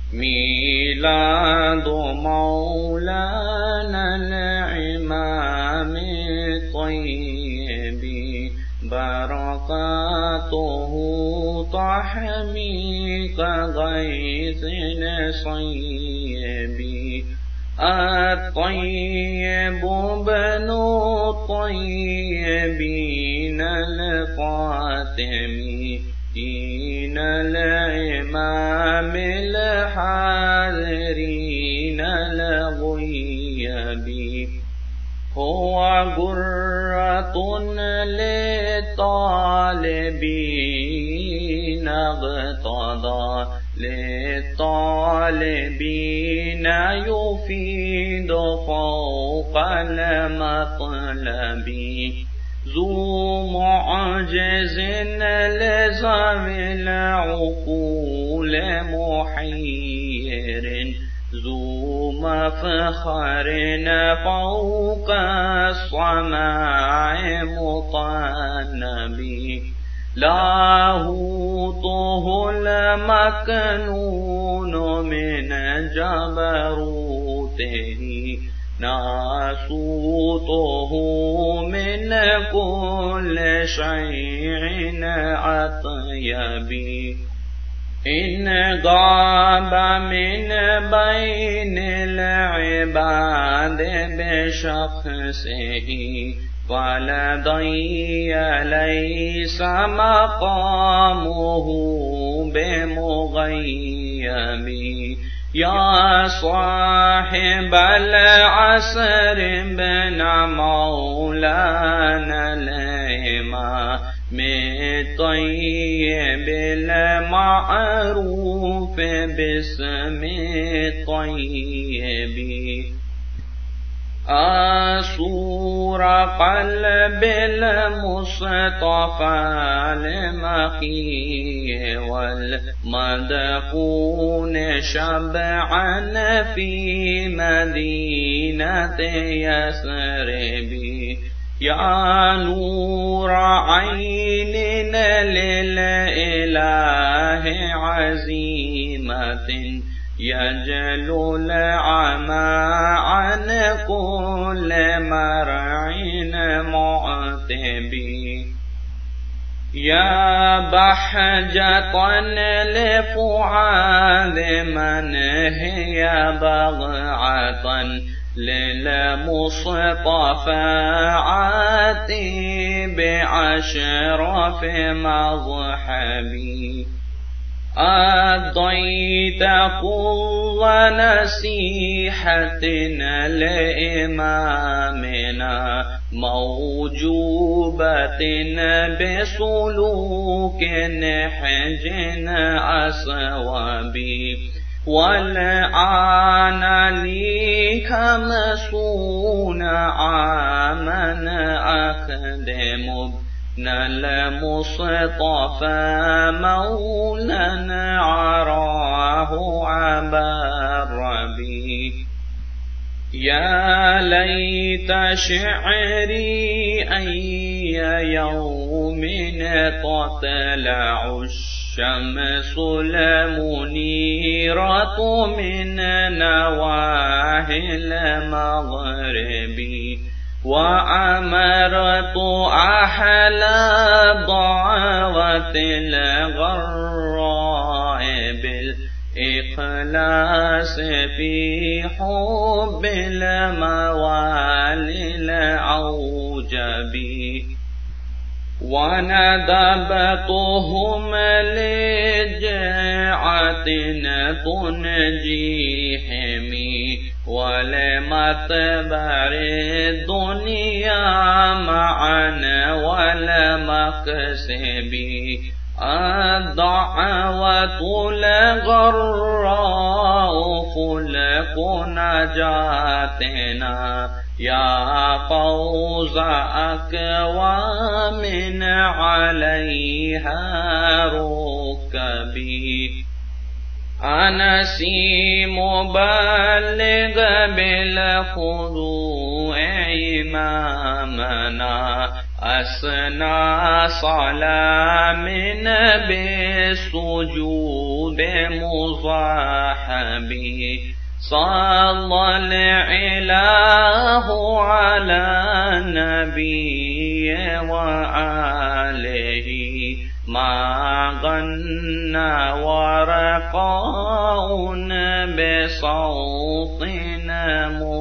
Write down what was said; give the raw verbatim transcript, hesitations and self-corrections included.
میلاد مولانا الإمام الطيب بركاته تحمي كغيث صيب الطيب بن الطيبين الفاطميين الإمام الحاضرين الغيب هو غرة للطالبين اقتضى للطالبين يفيد فوق المطلب ذو معجز لذوي العقول محير ذو مفخر فوق السماع مطنب لاهوته المكنون من جبروته ناسوته من كل شيء أطيب إن غاب من بين العباد بشخصه فلدي ليس مقامه بمغيب يا صاحب العصر بن مولانا الإمام الطيب المعروف باسم الطيب أسور قلب المصطفى المقي والمدفون شبعا في مدينة يثرب يا نور عين للإله عزيمة يجلو العمى عن كل مرع معتب يا بحجة لفؤاد من هي بغعة للمصطفى عاتي بعشرف مضحبي أضيت كل نصيحة لإمامنا موجوبة بسلوك نحج أصوابي والآن لي خمسون عاما أخدم ابن المصطفى مولانا عراه أبا الربيع يا ليت شعري أي يوم تطلع الشمس المنيرة من نواحي المغرب وأمرت أحلى ضعوة الغراء بالإخلاص في حب الموالي الأوجب وندبتهم لجاعة تنجيهم ولمتبر الدنيا معنا ولمكسب الدعوة الغراء فلك نجاتنا يا فوز أكوام عليها ركبي أنسي مبلغ بالخضوع إمامنا أثنى صلاة من بالسجود مصاحبه صلى الإله على النبي وآله ما غنى ورقاء بصوتنا